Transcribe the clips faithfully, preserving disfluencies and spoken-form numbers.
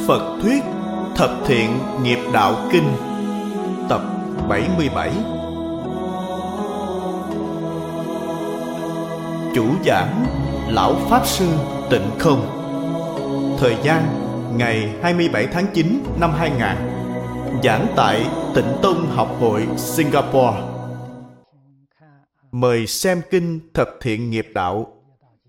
Phật thuyết Thập Thiện Nghiệp Đạo Kinh, tập bảy mươi bảy. Chủ giảng Lão Pháp Sư Tịnh Không. Thời gian ngày hai mươi bảy tháng chín năm hai nghìn. Giảng tại Tịnh Tông Học hội Singapore. Mời xem kinh Thập Thiện Nghiệp Đạo,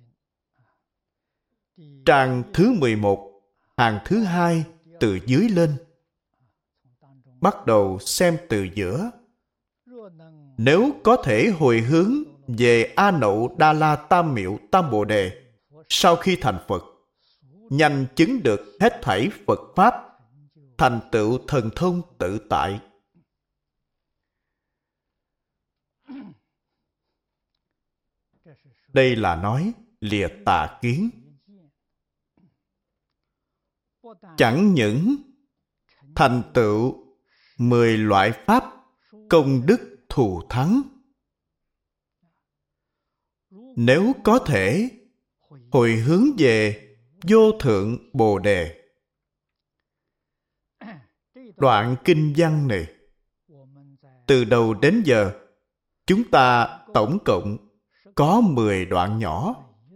trang thứ mười một, hàng thứ hai từ dưới lên. Bắt đầu xem từ giữa. Nếu có thể hồi hướng về A Nậu Đa La Tam Miệu Tam Bồ Đề sau khi thành Phật, nhanh chứng được hết thảy Phật Pháp, thành tựu thần thông tự tại. Đây là nói lìa tà kiến. Chẳng những thành tựu mười loại pháp công đức thù thắng, nếu có thể hồi hướng về vô thượng Bồ Đề. Đoạn kinh văn này, từ đầu đến giờ, chúng ta tổng cộng có mười đoạn nhỏ.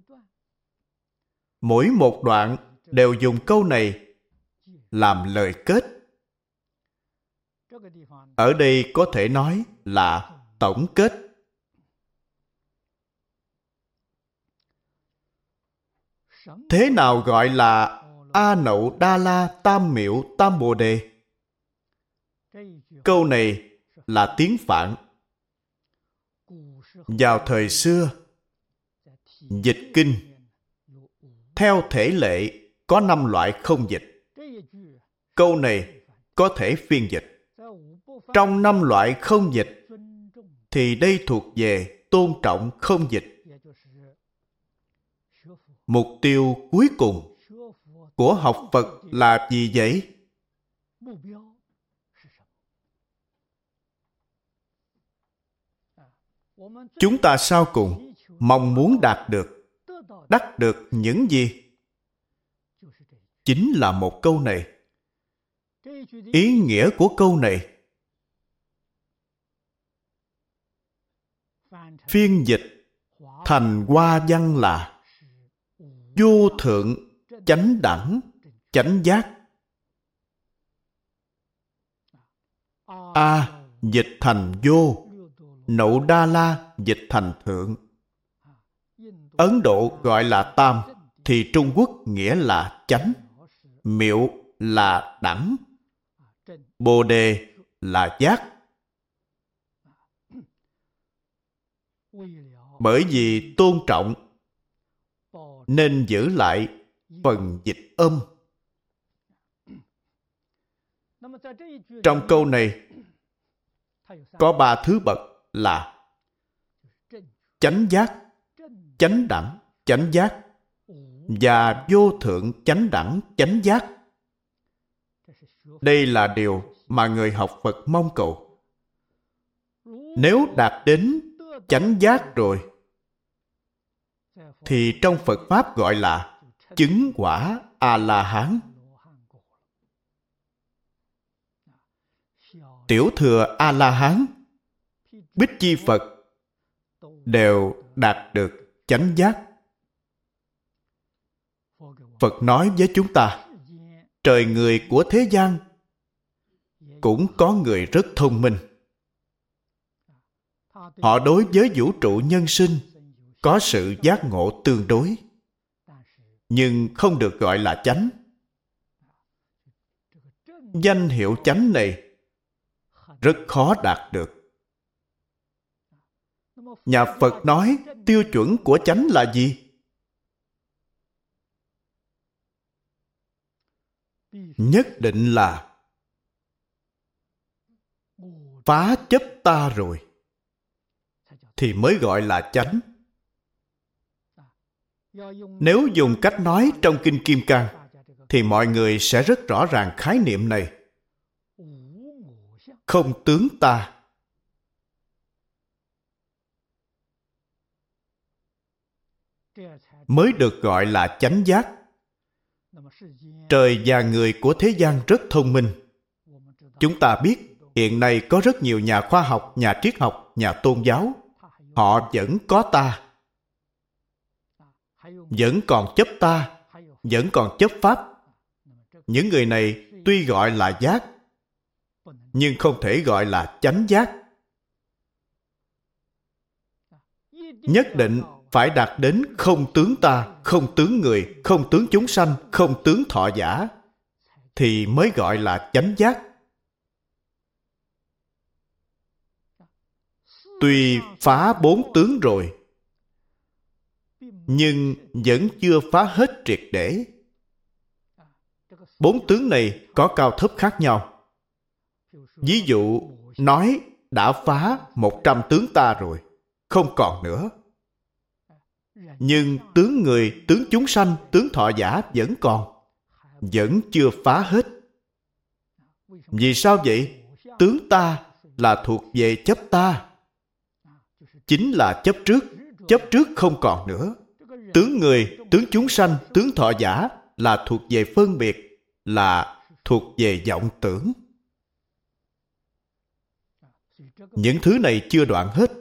Mỗi một đoạn đều dùng câu này làm lời kết. Ở đây có thể nói là tổng kết. Thế nào gọi là A Nậu Đa La Tam Miệu Tam Bồ Đề? Câu này là tiếng Phạn. Vào thời xưa, dịch kinh theo thể lệ có năm loại không dịch. Câu này có thể phiên dịch. Trong năm loại không dịch thì đây thuộc về tôn trọng không dịch. Mục tiêu cuối cùng của học Phật là gì vậy? Chúng ta sau cùng mong muốn đạt được, đắc được những gì? Chính là một câu này. Ý nghĩa của câu này phiên dịch thành Hoa văn là vô thượng chánh đẳng chánh giác. A dịch thành vô, Nậu Đa La dịch thành thượng. Ấn Độ gọi là tam, thì Trung Quốc nghĩa là chánh. Miệu là đẳng. Bồ Đề là giác. Bởi vì tôn trọng nên giữ lại phần dịch âm. Trong câu này có ba thứ bậc là chánh giác, chánh đẳng, chánh giác và vô thượng chánh đẳng, chánh giác. Đây là điều mà người học Phật mong cầu. Nếu đạt đến chánh giác rồi, thì trong Phật Pháp gọi là chứng quả A-la-hán. Tiểu thừa A-la-hán, Bích Chi Phật đều đạt được chánh giác. Phật nói với chúng ta, trời người của thế gian cũng có người rất thông minh. Họ đối với vũ trụ nhân sinh có sự giác ngộ tương đối, nhưng không được gọi là chánh. Danh hiệu chánh này rất khó đạt được. Nhà Phật nói tiêu chuẩn của chánh là gì? Nhất định là phá chấp ta rồi thì mới gọi là chánh. Nếu dùng cách nói trong Kinh Kim Cang thì mọi người sẽ rất rõ ràng khái niệm này. Không tướng ta. Mới được gọi là chánh giác. Trời và người của thế gian rất thông minh. Chúng ta biết hiện nay có rất nhiều nhà khoa học, nhà triết học, nhà tôn giáo. Họ vẫn có ta, vẫn còn chấp ta, vẫn còn chấp pháp. Những người này tuy gọi là giác, nhưng không thể gọi là chánh giác. Nhất định phải đạt đến không tướng ta, không tướng người, không tướng chúng sanh, không tướng thọ giả, thì mới gọi là chánh giác. Tuy phá bốn tướng rồi, nhưng vẫn chưa phá hết triệt để. Bốn tướng này có cao thấp khác nhau. Ví dụ, nói đã phá một trăm tướng ta rồi, không còn nữa. Nhưng tướng người, tướng chúng sanh, tướng thọ giả vẫn còn, vẫn chưa phá hết. Vì sao vậy? Tướng ta là thuộc về chấp ta, chính là chấp trước, chấp trước không còn nữa. Tướng người, tướng chúng sanh, tướng thọ giả là thuộc về phân biệt, là thuộc về vọng tưởng. Những thứ này chưa đoạn hết.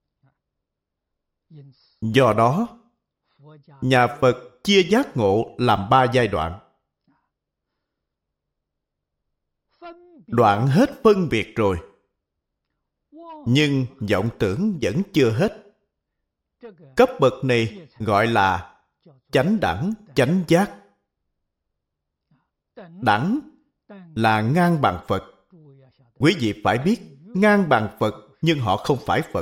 Do đó, nhà Phật chia giác ngộ làm ba giai đoạn. Đoạn hết phân biệt rồi, nhưng vọng tưởng vẫn chưa hết. Cấp bậc này gọi là chánh đẳng, chánh giác. Đẳng là ngang bằng Phật. Quý vị phải biết, ngang bằng Phật, nhưng họ không phải Phật.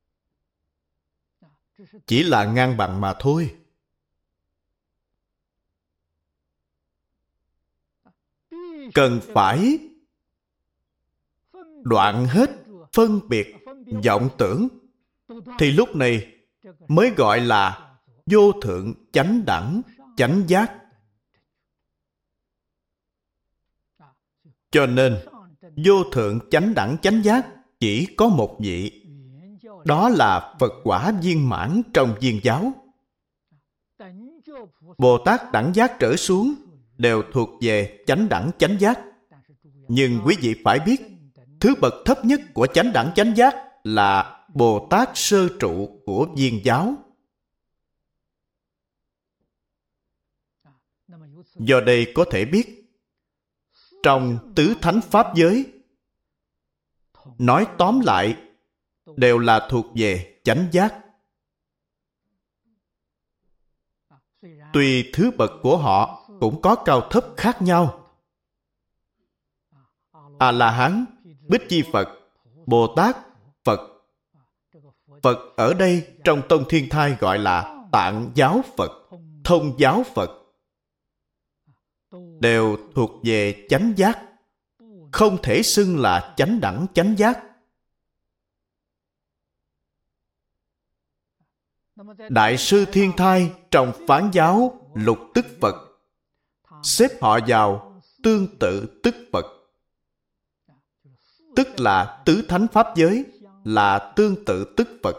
Chỉ là ngang bằng mà thôi. Cần phải đoạn hết phân biệt, vọng tưởng, thì lúc này mới gọi là vô thượng chánh đẳng, chánh giác. Cho nên, vô thượng chánh đẳng chánh giác chỉ có một vị. Đó là Phật quả viên mãn trong viên giáo. Bồ Tát đẳng giác trở xuống đều thuộc về chánh đẳng chánh giác. Nhưng quý vị phải biết, thứ bậc thấp nhất của chánh đẳng chánh giác là Bồ Tát sơ trụ của viên giáo. Do đây có thể biết, trong tứ thánh pháp giới, nói tóm lại, đều là thuộc về chánh giác. Tuy thứ bậc của họ cũng có cao thấp khác nhau. A-la-hán, Bích Chi Phật, Bồ Tát, Phật. Phật ở đây trong Tông Thiên Thai gọi là Tạng giáo Phật, Thông giáo Phật. Đều thuộc về chánh giác, không thể xưng là chánh đẳng chánh giác. Đại sư Thiên Thai trong Phán giáo Lục Tức Phật xếp họ vào tương tự tức Phật. Tức là tứ thánh pháp giới, là tương tự tức Phật.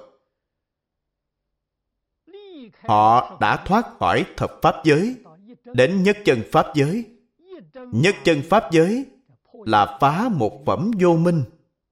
Họ đã thoát khỏi thập pháp giới, đến nhất chân pháp giới. Nhất chân pháp giới là phá một phẩm vô minh,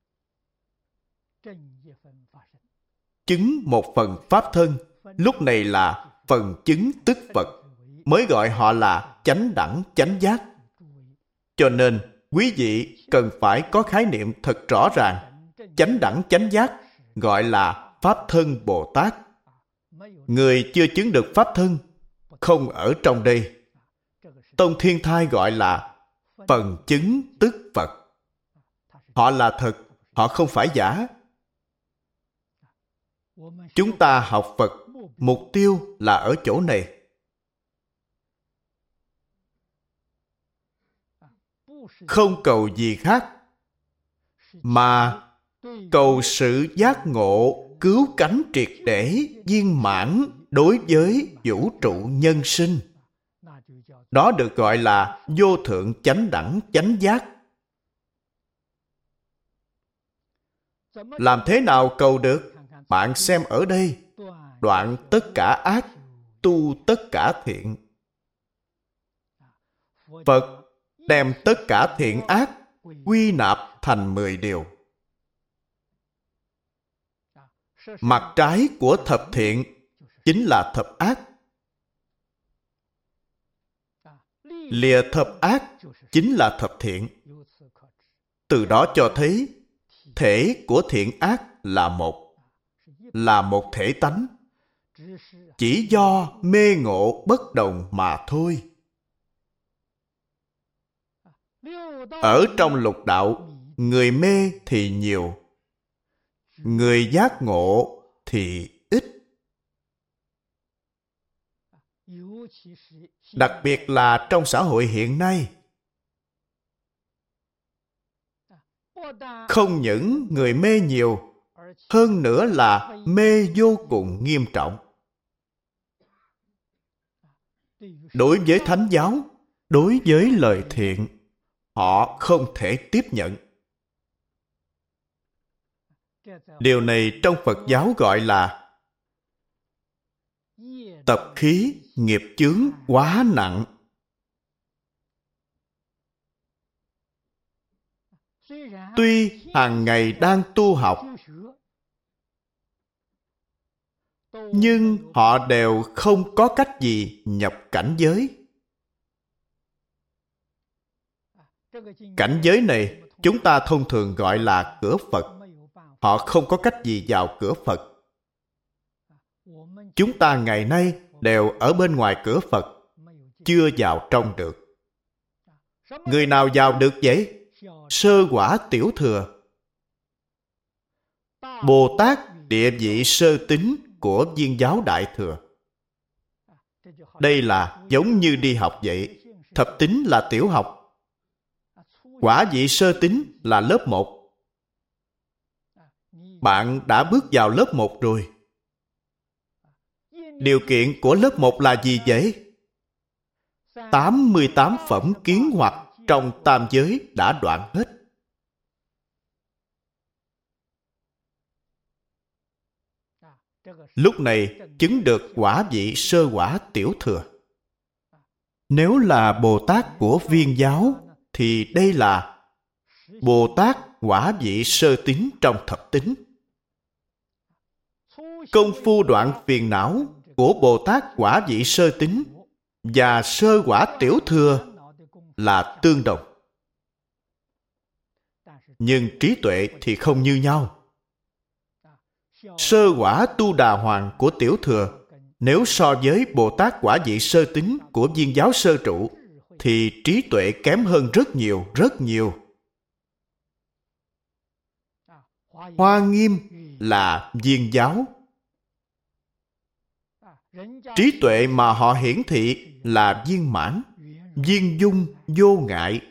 chứng một phần pháp thân. Lúc này là phần chứng tức Phật, mới gọi họ là chánh đẳng chánh giác. Cho nên quý vị cần phải có khái niệm thật rõ ràng. Chánh đẳng chánh giác gọi là pháp thân Bồ Tát. Người chưa chứng được pháp thân không ở trong đây. Tông Thiên Thai gọi là phần chứng tức Phật. Họ là thật, họ không phải giả. Chúng ta học Phật, mục tiêu là ở chỗ này. Không cầu gì khác, mà cầu sự giác ngộ, cứu cánh triệt để, viên mãn đối với vũ trụ nhân sinh. Đó được gọi là vô thượng chánh đẳng chánh giác. Làm thế nào cầu được? Bạn xem ở đây. Đoạn tất cả ác, tu tất cả thiện. Phật đem tất cả thiện ác quy nạp thành mười điều. Mặt trái của thập thiện chính là thập ác. Lìa thập ác chính là thập thiện. Từ đó cho thấy thể của thiện ác là một, là một thể tánh, chỉ do mê ngộ bất đồng mà thôi. Ở trong lục đạo, người mê thì nhiều, người giác ngộ thì ít. Đặc biệt là trong xã hội hiện nay, không những người mê nhiều, hơn nữa là mê vô cùng nghiêm trọng. Đối với thánh giáo, đối với lời thiện, họ không thể tiếp nhận. Điều này trong Phật giáo gọi là tập khí nghiệp chướng quá nặng. Tuy hàng ngày đang tu học, nhưng họ đều không có cách gì nhập cảnh giới. Cảnh giới này chúng ta thông thường gọi là cửa Phật. Họ không có cách gì vào cửa Phật. Chúng ta ngày nay đều ở bên ngoài cửa Phật, chưa vào trong được. Người nào vào được vậy? Sơ quả tiểu thừa. Bồ Tát địa vị sơ tín của Viên giáo Đại thừa. Đây là giống như đi học vậy. Thập tín là tiểu học, quả vị sơ tín là lớp một. Bạn đã bước vào lớp một rồi. Điều kiện của lớp một là gì vậy? tám mươi tám phẩm kiến hoặc trong tam giới đã đoạn hết. Lúc này chứng được quả vị sơ quả tiểu thừa. Nếu là Bồ Tát của Viên giáo, thì đây là Bồ Tát quả vị sơ tín trong thập tín. Công phu đoạn phiền não của Bồ Tát quả vị sơ tín và sơ quả tiểu thừa là tương đồng. Nhưng trí tuệ thì không như nhau. Sơ quả Tu Đà Hoàng của tiểu thừa, nếu so với Bồ Tát quả vị sơ tín của Viên giáo sơ trụ, thì trí tuệ kém hơn rất nhiều, rất nhiều. Hoa Nghiêm là Viên giáo. Trí tuệ mà họ hiển thị là viên mãn, viên dung, vô ngại.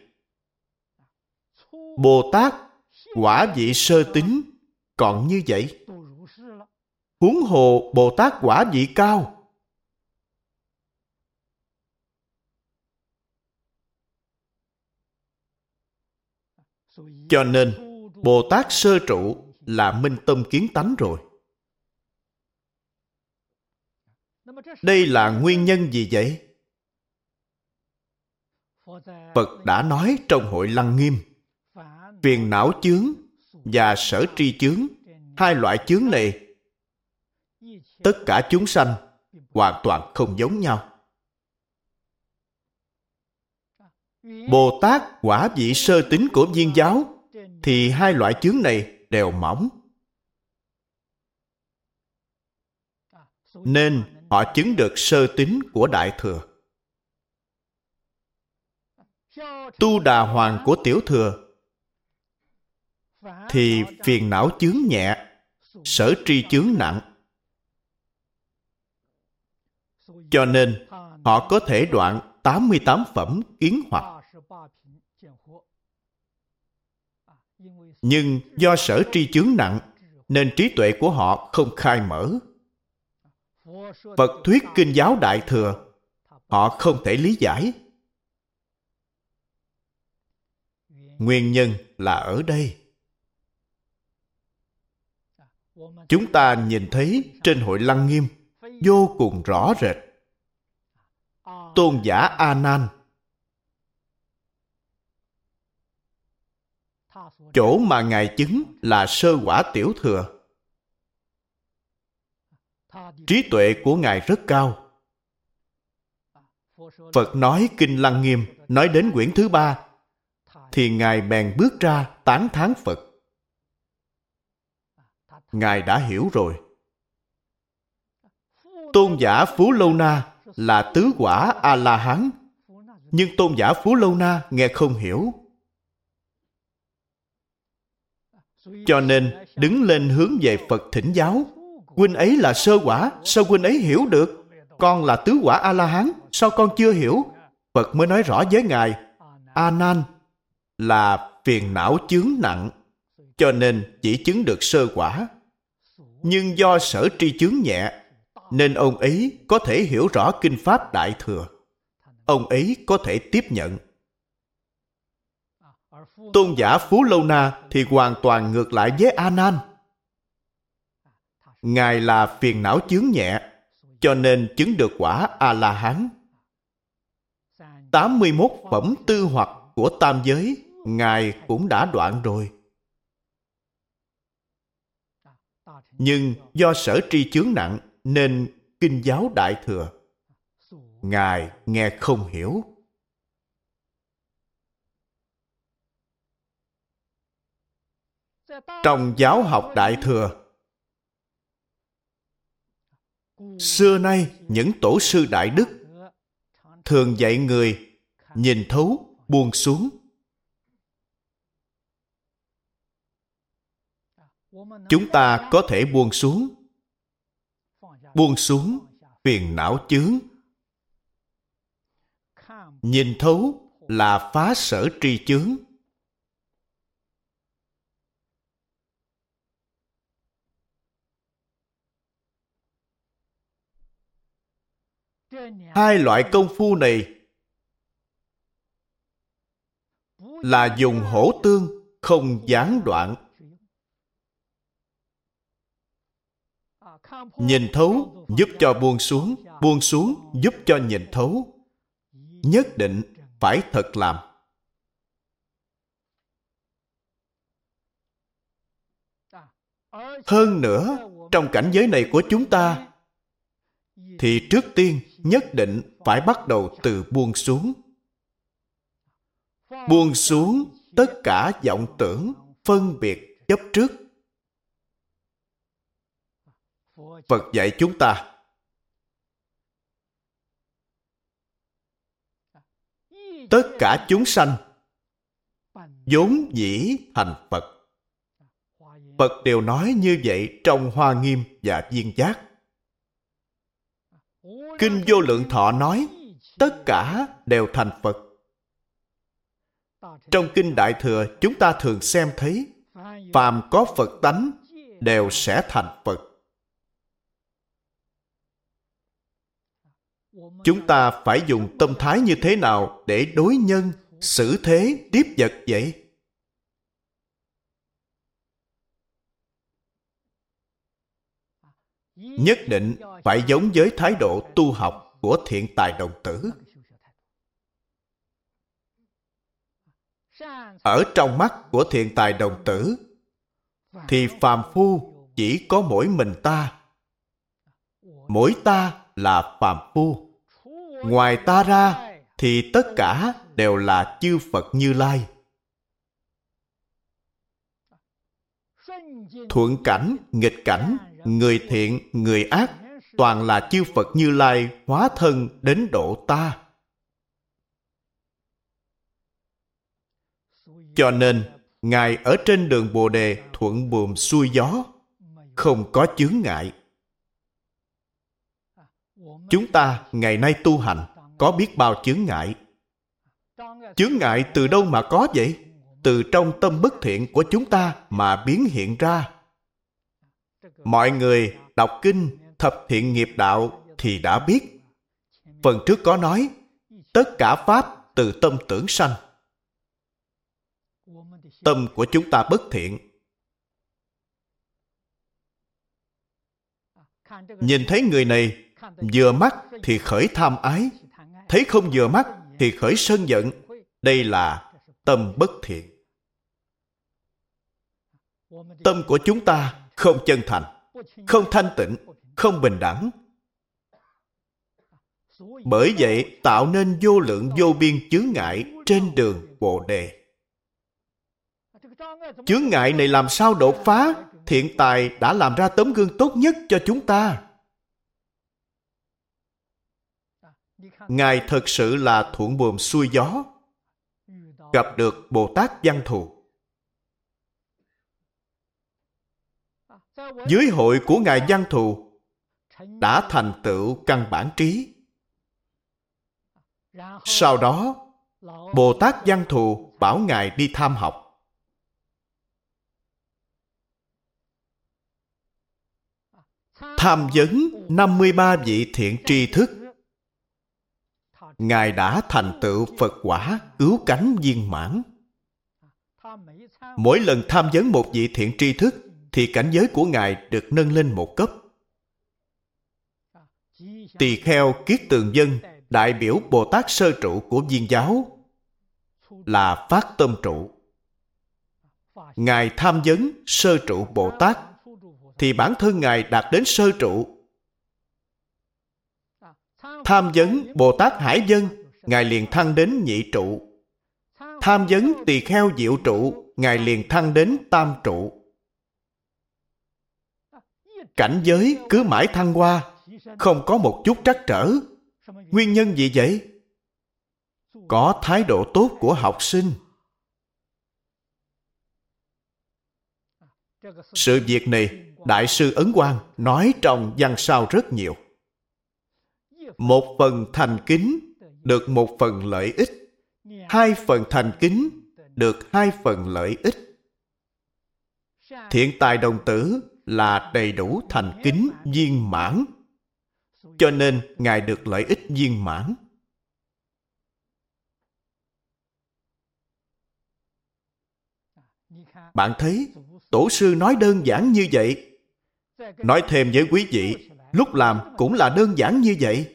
Bồ Tát quả vị sơ tín còn như vậy. Huống hồ Bồ Tát quả vị cao. Cho nên Bồ Tát sơ trụ là minh tâm kiến tánh rồi. Đây là nguyên nhân gì vậy? Phật đã nói trong Hội Lăng Nghiêm, phiền não chướng và sở tri chướng, hai loại chướng này, tất cả chúng sanh hoàn toàn không giống nhau. Bồ Tát quả vị sơ tín của Viên giáo thì hai loại chướng này đều mỏng, nên họ chứng được sơ tín của Đại thừa. Tu Đà Hoàng của tiểu thừa thì phiền não chướng nhẹ, sở tri chướng nặng. Cho nên họ có thể đoạn tám mươi tám phẩm kiến hoặc. Nhưng do sở tri chướng nặng nên trí tuệ của họ không khai mở. Phật thuyết kinh giáo Đại thừa, họ không thể lý giải. Nguyên nhân là ở đây. Chúng ta nhìn thấy trên Hội Lăng Nghiêm vô cùng rõ rệt. Tôn giả A Nan Chỗ mà Ngài chứng là sơ quả tiểu thừa. Trí tuệ của Ngài rất cao. Phật nói Kinh Lăng Nghiêm, nói đến quyển thứ ba, thì Ngài bèn bước ra tán thán Phật. Ngài đã hiểu rồi. Tôn giả Phú Lâu Na là tứ quả A-la-hán, nhưng tôn giả Phú Lâu Na nghe không hiểu. Cho nên đứng lên hướng về Phật thỉnh giáo. Huynh ấy là sơ quả, sao huynh ấy hiểu được? Con là tứ quả A-la-hán, sao con chưa hiểu? Phật mới nói rõ với Ngài, A Nan là phiền não chướng nặng, cho nên chỉ chứng được sơ quả. Nhưng do sở tri chướng nhẹ, nên ông ấy có thể hiểu rõ kinh pháp Đại Thừa. Ông ấy có thể tiếp nhận. Tôn giả Phú Lâu Na thì hoàn toàn ngược lại với A Nan. Ngài là phiền não chướng nhẹ, cho nên chứng được quả A-la-hán. tám mươi mốt phẩm tư hoặc của tam giới, Ngài cũng đã đoạn rồi. Nhưng do sở tri chướng nặng, nên kinh giáo Đại Thừa, Ngài nghe không hiểu. Trong giáo học Đại Thừa, xưa nay những tổ sư đại đức thường dạy người nhìn thấu, buông xuống. Chúng ta có thể buông xuống. Buông xuống phiền não chướng. Nhìn thấu là phá sở tri chướng. Hai loại công phu này là dùng hỗ tương, không gián đoạn. Nhìn thấu giúp cho buông xuống, buông xuống giúp cho nhìn thấu. Nhất định phải thật làm. Hơn nữa, trong cảnh giới này của chúng ta, thì trước tiên nhất định phải bắt đầu từ buông xuống. Buông xuống tất cả vọng tưởng, phân biệt, chấp trước. Phật dạy chúng ta, tất cả chúng sanh vốn dĩ thành Phật. Phật đều nói như vậy trong Hoa Nghiêm và Viên Giác. Kinh Vô Lượng Thọ nói, tất cả đều thành Phật. Trong Kinh Đại Thừa, chúng ta thường xem thấy, phàm có Phật tánh, đều sẽ thành Phật. Chúng ta phải dùng tâm thái như thế nào để đối nhân, xử thế, tiếp vật vậy? Nhất định phải giống với thái độ tu học của Thiện Tài Đồng Tử. Ở trong mắt của Thiện Tài Đồng Tử, thì phàm phu chỉ có mỗi mình ta. Mỗi ta là phàm phu. Ngoài ta ra, thì tất cả đều là chư Phật Như Lai. Thuận cảnh, nghịch cảnh, người thiện, người ác, toàn là chư Phật Như Lai hóa thân đến độ ta. Cho nên, Ngài ở trên đường Bồ Đề thuận buồm xuôi gió, không có chướng ngại. Chúng ta ngày nay tu hành có biết bao chướng ngại. Chướng ngại từ đâu mà có vậy? Từ trong tâm bất thiện của chúng ta mà biến hiện ra. Mọi người đọc kinh Thập Thiện Nghiệp Đạo thì đã biết. Phần trước có nói, tất cả pháp từ tâm tưởng sanh. Tâm của chúng ta bất thiện. Nhìn thấy người này, vừa mắt thì khởi tham ái, thấy không vừa mắt thì khởi sân giận. Đây là tâm bất thiện. Tâm của chúng ta không chân thành, không thanh tịnh, không bình đẳng. Bởi vậy tạo nên vô lượng vô biên chướng ngại trên đường Bồ Đề. Chướng ngại này làm sao đột phá? Thiện tài đã làm ra tấm gương tốt nhất cho chúng ta. Ngài thật sự là thuận buồm xuôi gió, gặp được Bồ Tát Văn Thù. Dưới hội của Ngài Văn Thù đã thành tựu căn bản trí. Sau đó, Bồ Tát Văn Thù bảo Ngài đi tham học. Tham vấn năm mươi ba vị thiện tri thức. Ngài đã thành tựu Phật quả cứu cánh viên mãn. Mỗi lần tham vấn một vị thiện tri thức thì cảnh giới của Ngài được nâng lên một cấp. Tỳ kheo Kiết Tường Vân đại biểu Bồ Tát sơ trụ của Viên giáo là phát tâm trụ. Ngài tham vấn sơ trụ Bồ Tát thì bản thân Ngài đạt đến sơ trụ. Tham vấn Bồ Tát Hải Vân, Ngài liền thăng đến nhị trụ. Tham vấn Tỳ kheo Diệu trụ, Ngài liền thăng đến tam trụ. Cảnh giới cứ mãi thăng hoa, không có một chút trắc trở. Nguyên nhân gì vậy? Có thái độ tốt của học sinh. Sự việc này, Đại sư Ấn Quang nói trong văn sao rất nhiều. Một phần thành kính được một phần lợi ích. Hai phần thành kính được hai phần lợi ích. Thiện tài đồng tử là đầy đủ thành kính viên mãn. Cho nên Ngài được lợi ích viên mãn. Bạn thấy, Tổ sư nói đơn giản như vậy. Nói thêm với quý vị, lúc làm cũng là đơn giản như vậy.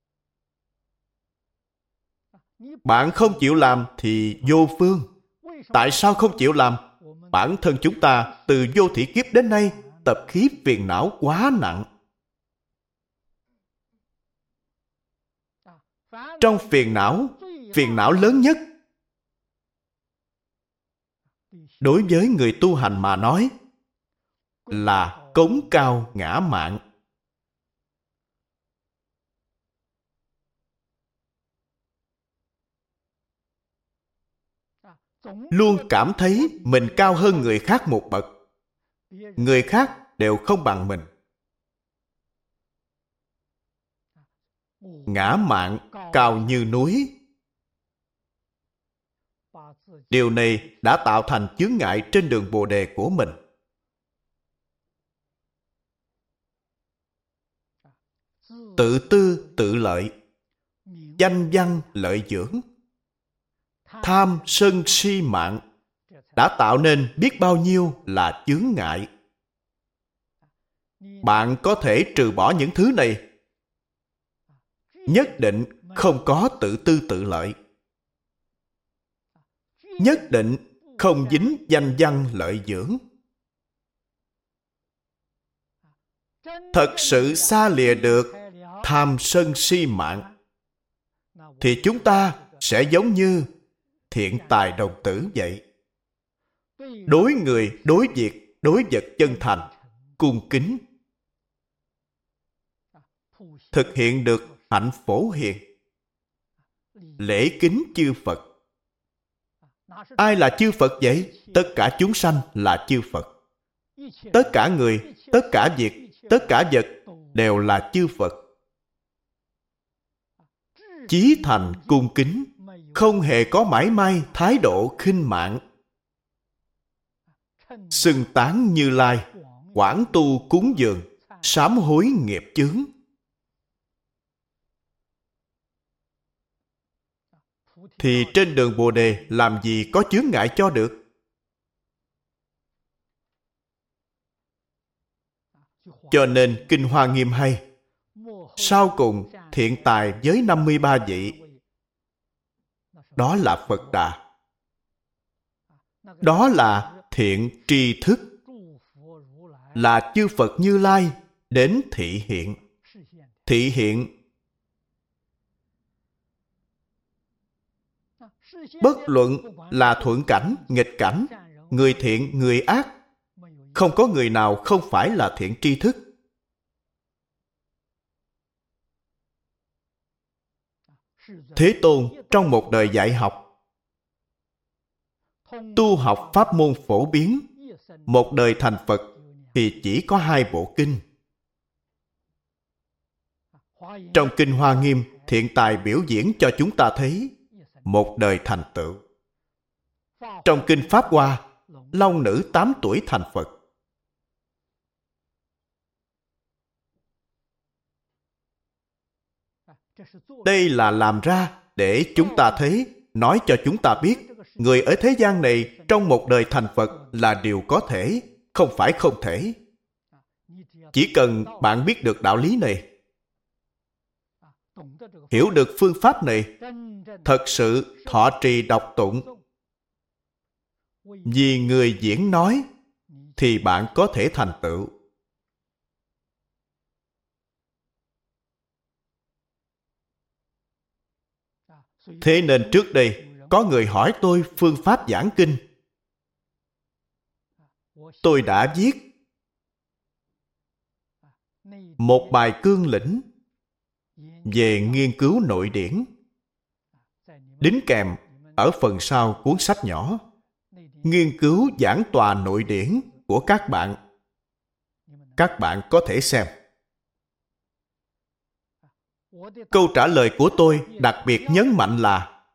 Bạn không chịu làm thì vô phương. Tại sao không chịu làm? Bản thân chúng ta từ vô thỉ kiếp đến nay tập khí phiền não quá nặng. Trong phiền não, phiền não lớn nhất đối với người tu hành mà nói là cống cao ngã mạn. Luôn cảm thấy mình cao hơn người khác một bậc. Người khác đều không bằng mình. Ngã mạn cao như núi. Điều này đã tạo thành chướng ngại trên đường Bồ Đề của mình. Tự tư tự lợi, danh văn lợi dưỡng, tham sân si mạng đã tạo nên biết bao nhiêu là chướng ngại. Bạn có thể trừ bỏ những thứ này, nhất định không có tự tư tự lợi. Nhất định không dính danh văn lợi dưỡng. Thật sự xa lìa được tham sân si mạng, thì chúng ta sẽ giống như thiện tài đồng tử vậy. Đối người, đối việc, đối vật chân thành, cung kính. Thực hiện được hạnh phổ hiền. Lễ kính chư Phật. Ai là chư Phật vậy? Tất cả chúng sanh là chư Phật. Tất cả người, tất cả việc, tất cả vật đều là chư Phật. Chí thành cung kính, không hề có mảy may thái độ khinh mạn. Xưng tán Như Lai, quảng tu cúng dường, sám hối nghiệp chướng. Thì trên đường Bồ Đề làm gì có chướng ngại cho được? Cho nên Kinh Hoa Nghiêm hay. Sau cùng thiện tài với năm mươi ba vị, đó là Phật Đà. Đó là thiện tri thức là chư Phật Như Lai đến thị hiện. Thị hiện bất luận là thuận cảnh, nghịch cảnh, người thiện, người ác, không có người nào không phải là thiện tri thức. Thế Tôn trong một đời dạy học, tu học pháp môn phổ biến, một đời thành Phật thì chỉ có hai bộ kinh. Trong Kinh Hoa Nghiêm, Thiện Tài biểu diễn cho chúng ta thấy một đời thành tựu. Trong Kinh Pháp Hoa, Long Nữ tám tuổi thành Phật. Đây là làm ra để chúng ta thấy, nói cho chúng ta biết, người ở thế gian này trong một đời thành Phật là điều có thể, không phải không thể. Chỉ cần bạn biết được đạo lý này, hiểu được phương pháp này, thật sự thọ trì đọc tụng, vì người diễn nói, thì bạn có thể thành tựu. Thế nên trước đây, có người hỏi tôi phương pháp giảng kinh. Tôi đã viết một bài cương lĩnh về nghiên cứu nội điển, đính kèm ở phần sau cuốn sách nhỏ, nghiên cứu giảng tòa nội điển của các bạn. Các bạn có thể xem. Câu trả lời của tôi đặc biệt nhấn mạnh là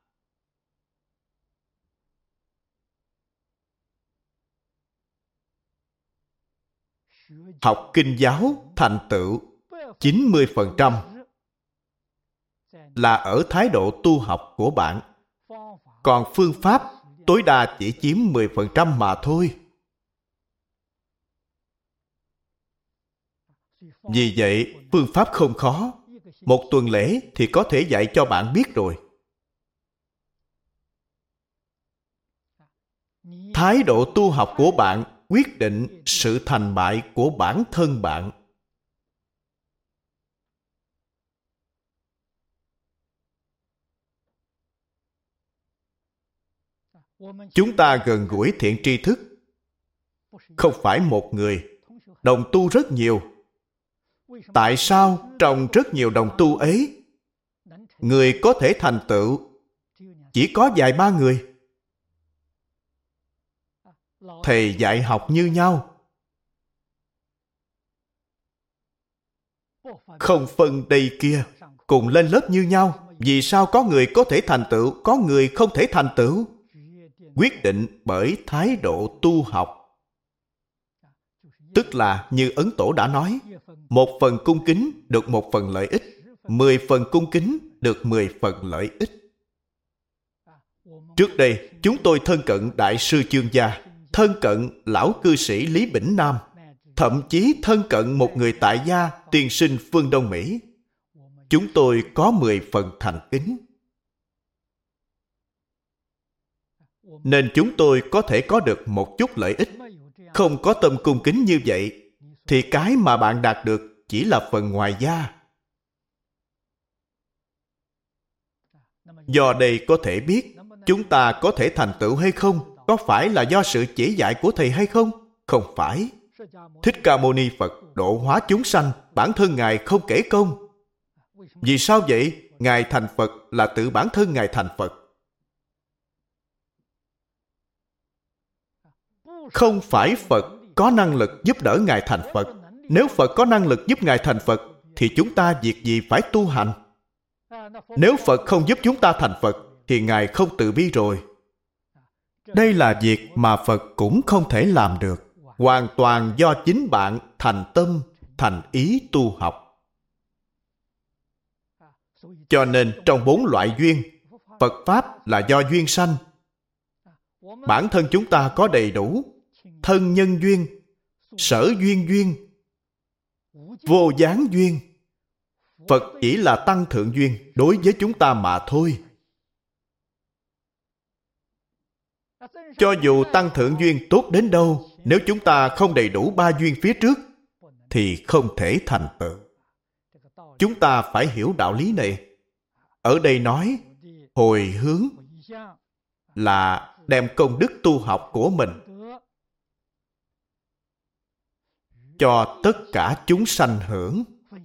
học kinh giáo thành tựu chín mươi phần trăm là ở thái độ tu học của bạn. Còn phương pháp tối đa chỉ chiếm mười phần trăm mà thôi. Vì vậy, phương pháp không khó. Một tuần lễ thì có thể dạy cho bạn biết rồi. Thái độ tu học của bạn quyết định sự thành bại của bản thân bạn. Chúng ta gần gũi thiện tri thức, không phải một người, đồng tu rất nhiều. Tại sao trong rất nhiều đồng tu ấy, người có thể thành tựu chỉ có vài ba người? Thầy dạy học như nhau, không phân đây kia, cùng lên lớp như nhau. Vì sao có người có thể thành tựu, có người không thể thành tựu? Quyết định bởi thái độ tu học. Tức là như Ấn Tổ đã nói, một phần cung kính được một phần lợi ích, mười phần cung kính được mười phần lợi ích. Trước đây, chúng tôi thân cận Đại sư Chương Gia, thân cận lão cư sĩ Lý Bỉnh Nam, thậm chí thân cận một người tại gia tiên sinh phương Đông Mỹ. Chúng tôi có mười phần thành kính. Nên chúng tôi có thể có được một chút lợi ích. Không có tâm cung kính như vậy, thì cái mà bạn đạt được chỉ là phần ngoài da. Do đây có thể biết, chúng ta có thể thành tựu hay không, có phải là do sự chỉ dạy của Thầy hay không? Không phải. Thích Ca Mâu Ni Phật độ hóa chúng sanh, bản thân Ngài không kể công. Vì sao vậy? Ngài thành Phật là tự bản thân Ngài thành Phật. Không phải Phật có năng lực giúp đỡ Ngài thành Phật. Nếu Phật có năng lực giúp Ngài thành Phật, thì chúng ta việc gì phải tu hành? Nếu Phật không giúp chúng ta thành Phật, thì Ngài không từ bi rồi. Đây là việc mà Phật cũng không thể làm được. Hoàn toàn do chính bạn thành tâm, thành ý tu học. Cho nên trong bốn loại duyên, Phật Pháp là do duyên sanh. Bản thân chúng ta có đầy đủ thân nhân duyên, sở duyên duyên, vô gián duyên. Phật chỉ là tăng thượng duyên đối với chúng ta mà thôi. Cho dù tăng thượng duyên tốt đến đâu, nếu chúng ta không đầy đủ ba duyên phía trước, thì không thể thành tựu. Chúng ta phải hiểu đạo lý này. Ở đây nói, hồi hướng là đem công đức tu học của mình cho tất cả chúng sanh hưởng.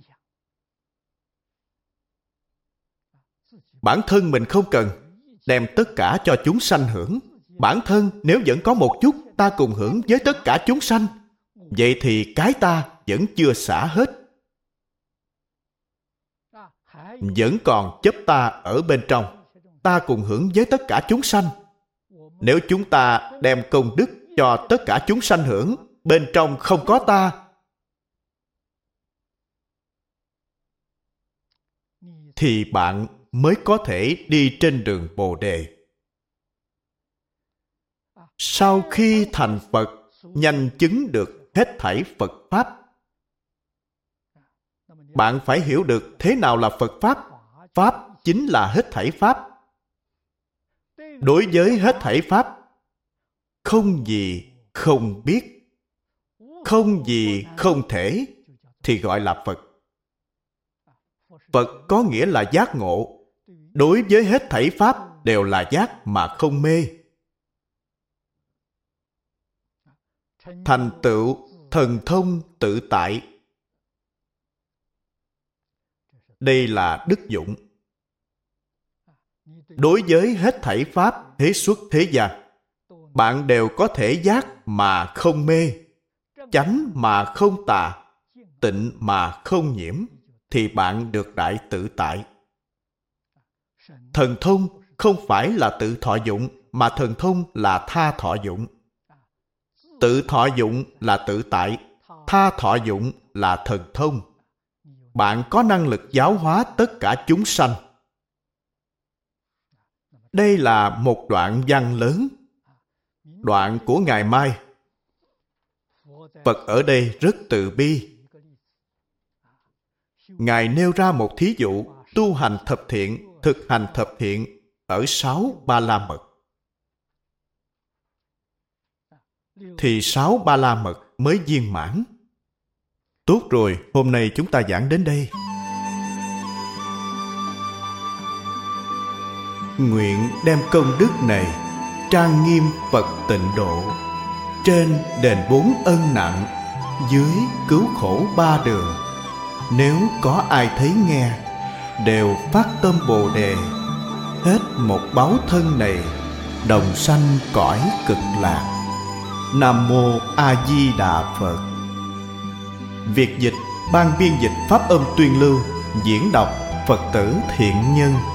Bản thân mình không cần, đem tất cả cho chúng sanh hưởng. Bản thân nếu vẫn có một chút, ta cùng hưởng với tất cả chúng sanh. Vậy thì cái ta vẫn chưa xả hết. Vẫn còn chấp ta ở bên trong. Ta cùng hưởng với tất cả chúng sanh. Nếu chúng ta đem công đức cho tất cả chúng sanh hưởng, bên trong không có ta, thì bạn mới có thể đi trên đường Bồ Đề. Sau khi thành Phật, nhanh chứng được hết thảy Phật Pháp. Bạn phải hiểu được thế nào là Phật Pháp. Pháp chính là hết thảy Pháp. Đối với hết thảy Pháp, không gì không biết, không gì không thể, thì gọi là Phật. Phật có nghĩa là giác ngộ. Đối với hết thảy Pháp đều là giác mà không mê. Thành tựu thần thông tự tại. Đây là đức dụng. Đối với hết thảy Pháp thế xuất thế gian, bạn đều có thể giác mà không mê, chánh mà không tà, tịnh mà không nhiễm, thì bạn được đại tự tại. Thần thông không phải là tự thọ dụng, mà thần thông là tha thọ dụng. Tự thọ dụng là tự tại, tha thọ dụng là thần thông. Bạn có năng lực giáo hóa tất cả chúng sanh. Đây là một đoạn văn lớn. Đoạn của Ngài Mai. Phật ở đây rất từ bi. Ngài nêu ra một thí dụ tu hành thập thiện, thực hành thập thiện ở sáu Ba La Mật. Thì sáu Ba La Mật mới viên mãn. Tốt rồi, hôm nay chúng ta giảng đến đây. Nguyện đem công đức này trang nghiêm Phật tịnh độ, trên đền bốn ân nặng, dưới cứu khổ ba đường. Nếu có ai thấy nghe, đều phát tâm Bồ Đề, hết một báu thân này, đồng sanh cõi cực lạc. Nam Mô A Di Đà Phật. Việc dịch, ban biên dịch pháp âm tuyên lưu, diễn đọc Phật tử Thiện Nhân.